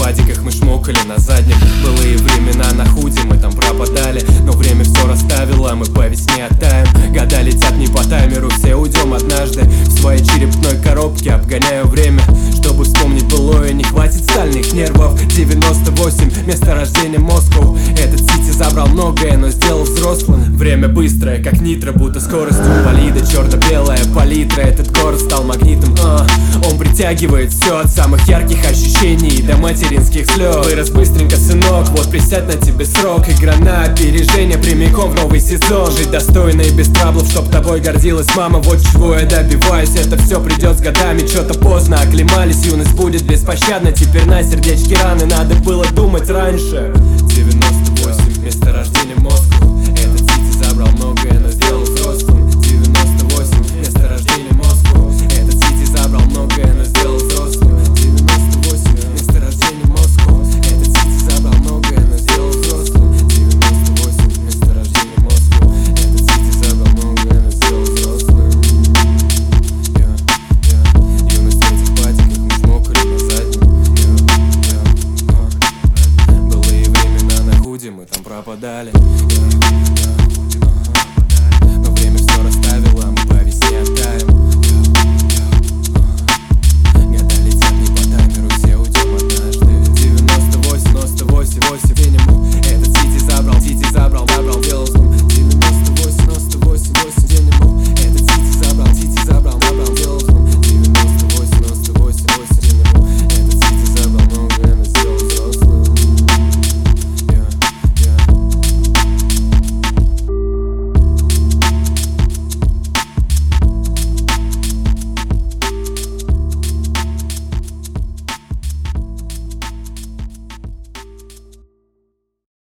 падиках мы шмокали на заднем. Былые времена на худе, мы там пропадали, но время все расставило, мы по весне оттаем. Года летят не по таймеру, все уйдем однажды в своей черепной коробке. Обгоняю время, чтобы вспомнить былое, не хватит стальных нервов. 98, место рождения Москва. Этот сити забрал многое, но сделал взрослым. Время быстрое, как нитро, будто скоростью болида. Черно-белая палитра, этот город стал магнитом. Он притягивает все от самых ярких ощущений до материнских слез. Вырос быстренько, сынок, вот присядь, на тебе срок. Игра на опережение, прямиком в новый сезон. Жить достойно и без траблов, чтоб тобой гордилась мама. Вот чего я добиваюсь, это все придет с годами. Что-то поздно оклемались, юность будет беспощадна. Теперь на сердечке раны, надо было думать раньше. 98, место рождения Москва. Этот сити забрал многое, но сделал взрослым. 98, место рождения Москва. Этот сити забрал многое, но сделал взрослым. 98, место рождения Москва. Этот сити забрал многое, но сделал взрослым. 98, место рождения Москва. Этот сити забрал многое, но сделал взрослым. Юность в этих патиках, мы шмокали на заднем. Былые времена на худе, мы там пропадали. Но время все расставило.